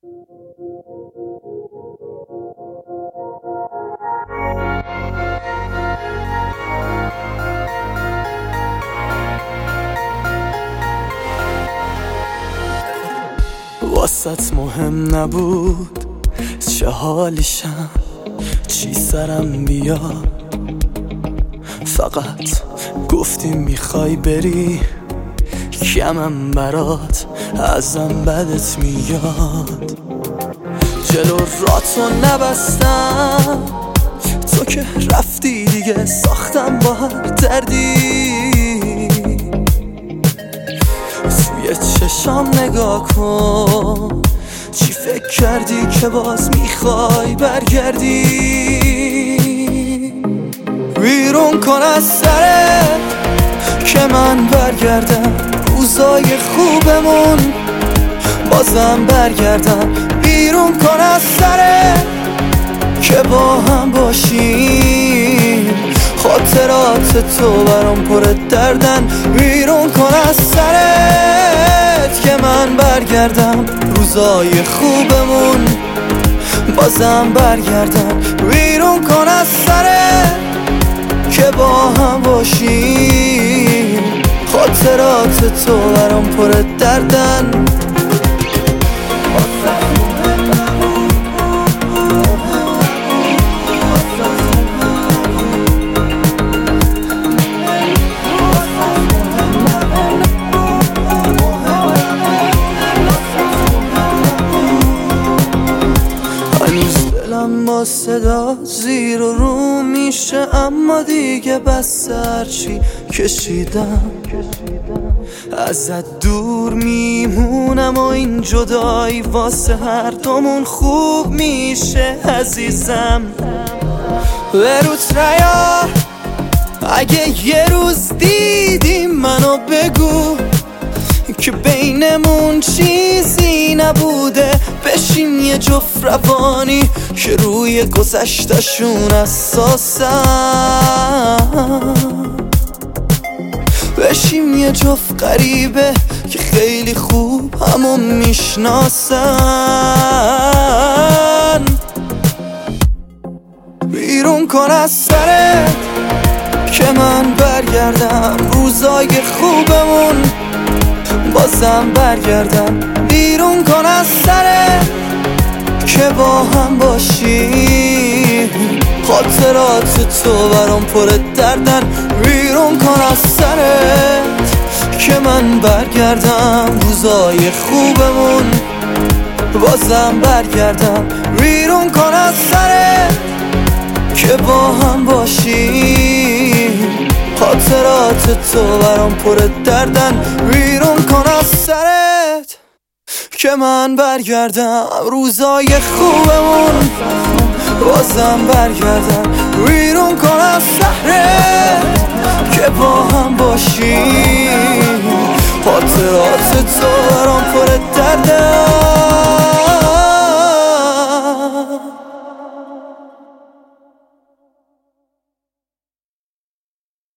واسط مهم نبود چه حالیشم، چی سرم بیاد، فقط گفتی میخوای بری، کمم برات ازم بدت میاد. جلو راتو نبستم، تو که رفتی دیگه ساختم با هر دردی. توی چشام نگاه کن، چی فکر کردی که باز میخوای برگردی؟ بیرون کن از سرت که من برگردم، روزای خوبمون بازم برگردم. بیرون کن از سرت که با هم باشیم، خاطرات تو برام پر دردن. بیرون کن از سرت که من برگردم، روزای خوبمون بازم برگردم. بیرون کن از سرت که با هم باشیم، خاطرات تو برام پر دردن. با صدا زیر و رو میشه، اما دیگه بس هرچی کشیدم ازت دور میمونم و این جدایی واسه هر دومون خوب میشه عزیزم. بروت ریا اگه یه روز دیدی منو بگو که بینمون چیزی نبوده، بشین یه جفت روانی که روی گذشتشون اساسن، بشین یه جفت غریبه که خیلی خوب همو میشناسن. بیرون کن از سرت که من برگردم، روزای خوبمون بازم برگردم. بیرون کن از سرت که با هم باشیم، خاطرات تو برام پر دردن. بیرون کن از سرت که من برگردم، روزای خوبمون بازم برگردم. بیرون کن از سرت که با هم باشیم، خاطرات تو برام پر دردن. بیرون کن از سرت که من برگردم، روزای خوبمون بازم برگردم. بیرون کن از سرت که با هم باشیم، خاطرات تو برام پر